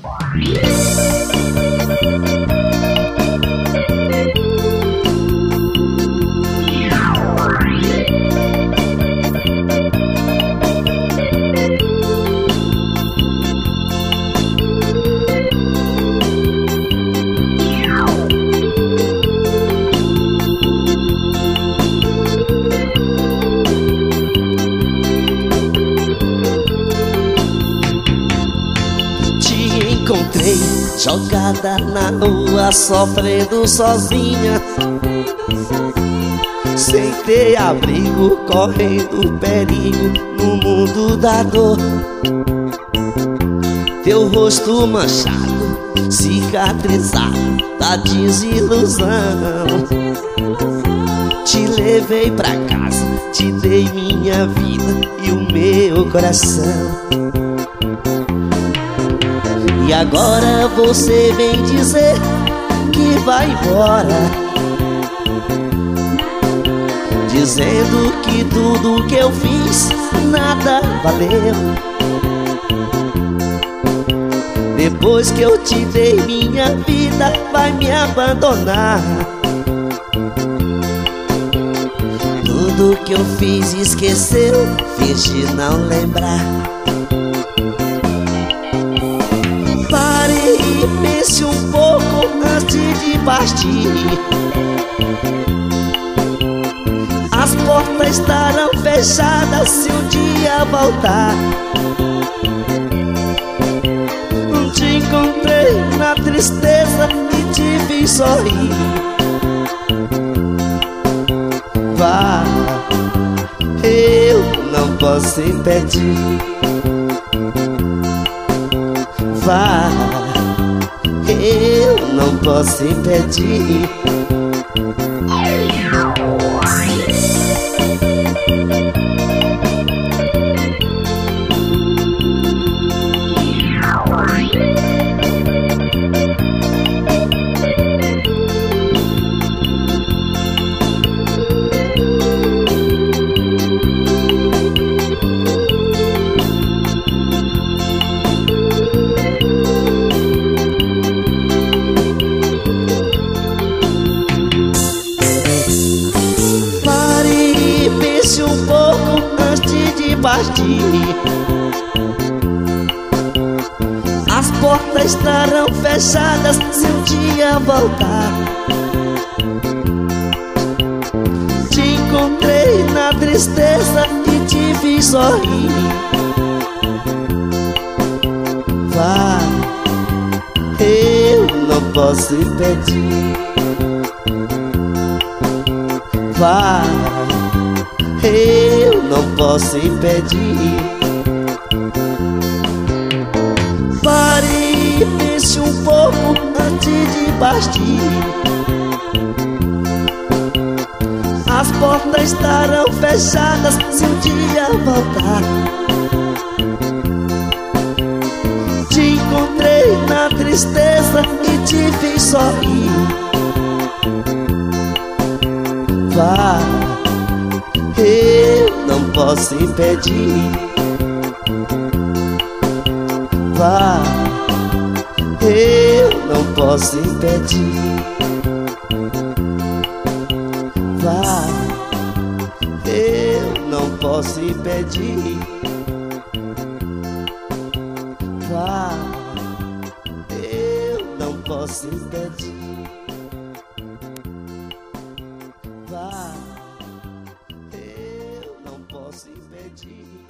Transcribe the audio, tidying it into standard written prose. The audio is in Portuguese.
Encontrei jogada na rua, sofrendo sozinha, sem ter abrigo, correndo perigo no mundo da dor. Teu rosto manchado, cicatrizado da desilusão. Te levei pra casa, te dei minha vida e o meu coração. E agora você vem dizer que vai embora, dizendo que tudo que eu fiz nada valeu. Depois que eu te dei minha vida, vai me abandonar. Tudo que eu fiz esqueceu, finge não lembrar. Pense um pouco antes de partir. As portas estarão fechadas se um dia voltar. Te encontrei na tristeza e te fiz sorrir. Vá, eu não posso impedir. Vá, eu não posso impedir. Um pouco antes de partir. As portas estarão fechadas se um dia voltar. Te encontrei na tristeza e te fiz sorrir. Vá, eu não posso impedir. Vá, eu não posso impedir. Pare e pense um pouco antes de partir. As portas estarão fechadas se um dia voltar. Te encontrei na tristeza e te fiz sorrir. Vá, eu não posso impedir. Vá, eu não posso impedir. Vá, eu não posso impedir. Vá, eu não posso impedir. Vá, eu não posso impedir.